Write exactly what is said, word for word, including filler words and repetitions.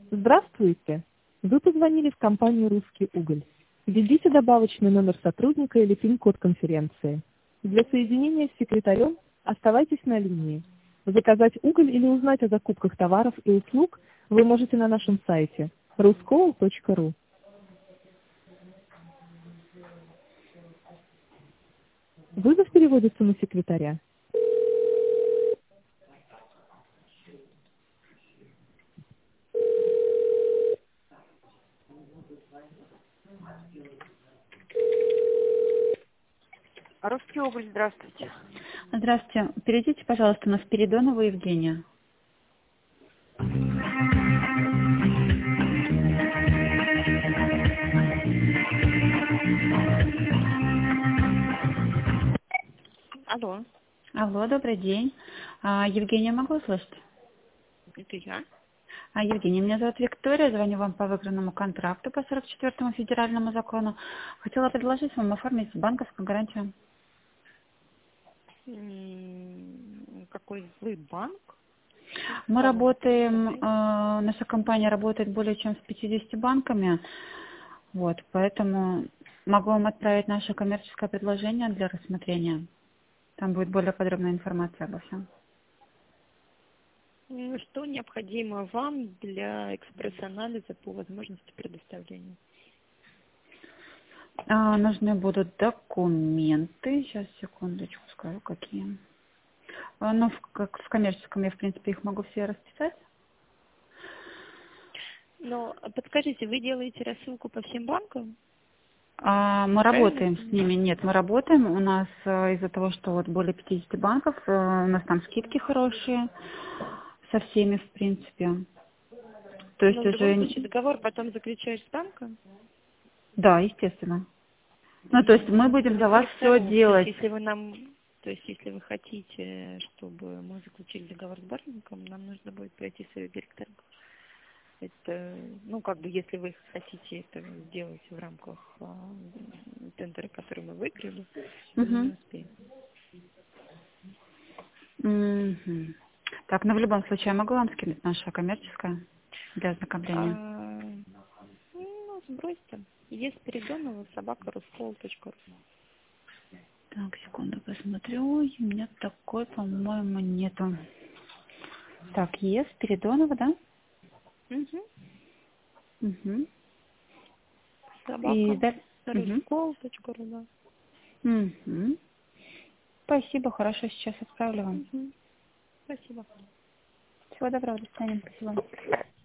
Здравствуйте! Вы позвонили в компанию «Русский уголь». Введите добавочный номер сотрудника или пин-код конференции. Для соединения с секретарем оставайтесь на линии. Заказать уголь или узнать о закупках товаров и услуг вы можете на нашем сайте ruskol точка ру. Вызов переводится на секретаря. Русский уголь, здравствуйте. Здравствуйте. Перейдите, пожалуйста, на Спиридонову Евгения. Алло, Алло, добрый день. А, Евгения, могу услышать? это я. А, Евгения, меня зовут Виктория, звоню вам по выигранному контракту по сорок четвёртому федеральному закону. Хотела предложить вам оформить банковскую гарантию. М, Какой вы банк? Мы Что можете работаем, предложить? а, наша компания работает более чем с пятьюдесятью банками, вот, поэтому могу вам отправить наше коммерческое предложение для рассмотрения. Там будет более подробная информация обо всем. М, Что необходимо вам для экспресс-анализа по возможности предоставления? А, нужны будут документы. Сейчас, секундочку, скажу, какие. А, ну, в, как в коммерческом я, в принципе, их могу все расписать. Но а подскажите, вы делаете рассылку по всем банкам? А, мы Правильно я работаем с понимаю? ними. Нет, мы работаем. У нас а, из-за того, что вот более пятидесяти банков, а, у нас там скидки хорошие со всеми, в принципе. То есть Но в любом уже... случае договор потом заключаешь с банком? Да, естественно. Ну, то есть мы М, будем за вас Дело все второго. То есть делать. если вы нам, то есть если вы хотите, чтобы мы заключили договор с банком, нам нужно будет пройти свою директорку. Это, ну, как бы, если вы хотите это сделать в рамках а, тендера, который мы выиграли, мы не Угу. успеем. Мгм. Так, ну в любом случае, я могу вам скинуть наше коммерческое для ознакомления? А, ну, сбросьте. Есть Передонова, собака рускол точка ру. Так, секунду, посмотрю. У меня такой, по-моему, нету. Так, есть Спиридонова, да? Угу. Угу. И Собака далее. Угу. рускол точка ру, да. Угу. Спасибо, хорошо, сейчас отправлю вам. Угу. Спасибо. Всего доброго, до свидания, спасибо.